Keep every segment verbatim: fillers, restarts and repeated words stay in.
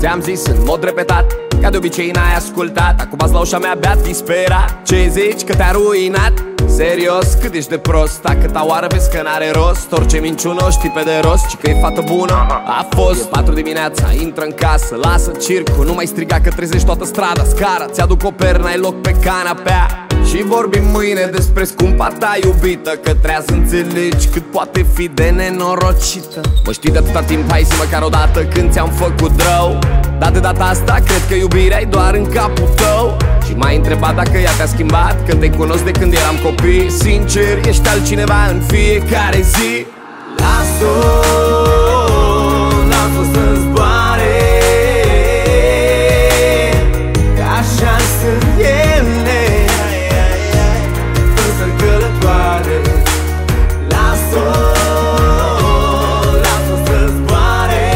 Ți-am zis în mod repetat, ca de obicei n-ai ascultat. Acum la ușa mea beat disperat. Ce zici că te-a ruinat? Serios, cât ești de prost? Dacă ta oară vezi că n-are rost. Orice minciună o știi pe de rost. Și că e fată bună a fost. E patru dimineața, intră în casă, lasă circul, nu mai striga că trezești toată strada. Scara, ți-aduc o pernă, ai loc pe canapea. Și vorbim mâine despre scumpa ta iubită, că treia să înțelegi cât poate fi de nenorocită. Mă știi de atâta timp, hai zi măcar o dată când ți-am făcut rău. Dar de data asta cred că iubirea e doar în capul tău. Și m-ai întrebat dacă ea te-a schimbat, că te cunosc de când eram copii. Sincer, ești altcineva în fiecare zi. Las-o, las-o să zboare, că așa sunt ele, însă călătoare. Las-o, las-o să zboare,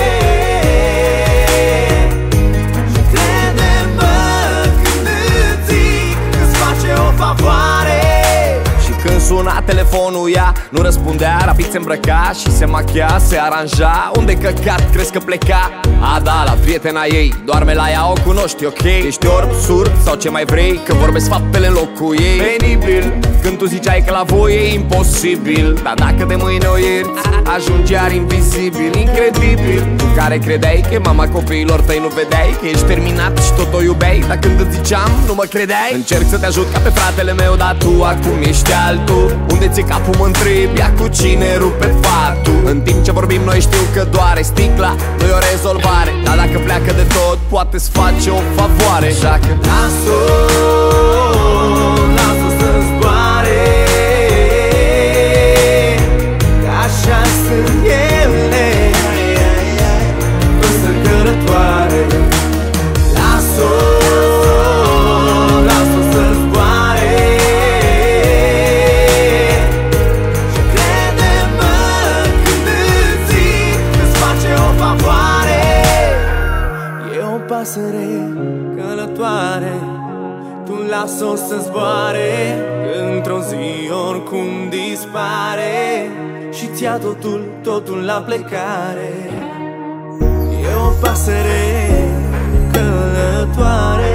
și crede-mă când îți zic că-ți face o favoare. Când suna telefonul ea nu răspundea, rapid se îmbrăca și se machia, se aranja. Unde căcat crezi că pleca? A, da, la prietena ei, doarme la ea, o cunoști, ok? Ești orb, surd sau ce mai vrei, că vorbesc faptele în locul ei. Penibil, când tu ziceai că la voi e imposibil, dar dacă de mâine o ierți, ajungi iar invizibil. Incredibil, tu care credeai că e mama copiilor tăi, nu vedeai că ești terminat și tot o iubeai. Dar când îți ziceam, nu mă credeai. Încerc să te ajut ca pe fratele meu, dar tu acum ești altul. Unde ți-e capul mă întreb, ia cu cine rupe patul. În timp ce vorbim noi știu că doare sticla, nu-i o rezolvare, dar dacă pleacă de tot, poate-ți face o favoare. Așa că las-o, las-o să zboare, că așa sunt ele, însă călătoare. Las-o, las-o să zboare, și crede-mă când îți zic că-ți face o favoare. E o pasăre călătoare, tu las-o să zboare, într-o zi oricum dispare, și ți-a totul, totul la plecare. E o pasăre călătoare,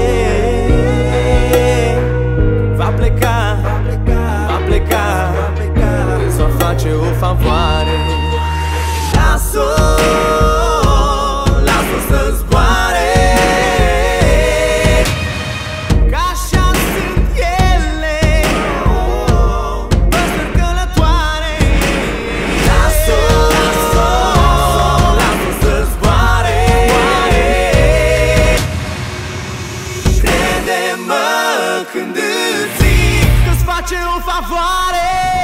va pleca, va pleca, îți va face o favoare. Las-o, las-o să zboare, că așa sunt ele, păsări călătoare. Las-o, las-o, las-o să zboare, crede-mă când îți zic că-ți face o favoare.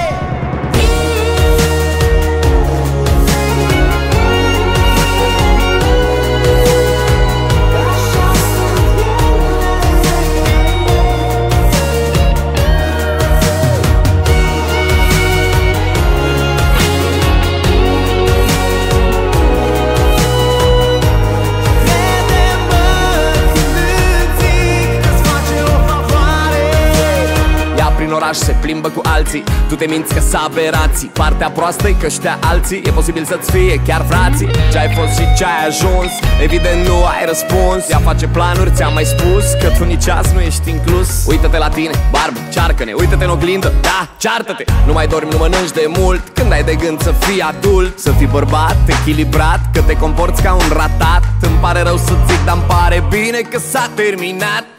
prin oraș se plimbă cu alții, tu te minți că s-a aberații. Partea proastă e că ăștia alții e posibil să-ți fie chiar frații. Ce-ai fost și ce-ai ajuns, evident nu ai răspuns. Ea face planuri, ți-am mai spus că tu nici azi nu ești inclus. Uită-te la tine, barbă, cearcă-ne, uită-te în oglindă, da, ceartă-te. Nu mai dormi, nu mănânci de mult, când ai de gând să fii adult. Să fii bărbat, echilibrat, că te comporți ca un ratat. Îmi pare rău să zic, dar-mi pare bine că s-a terminat.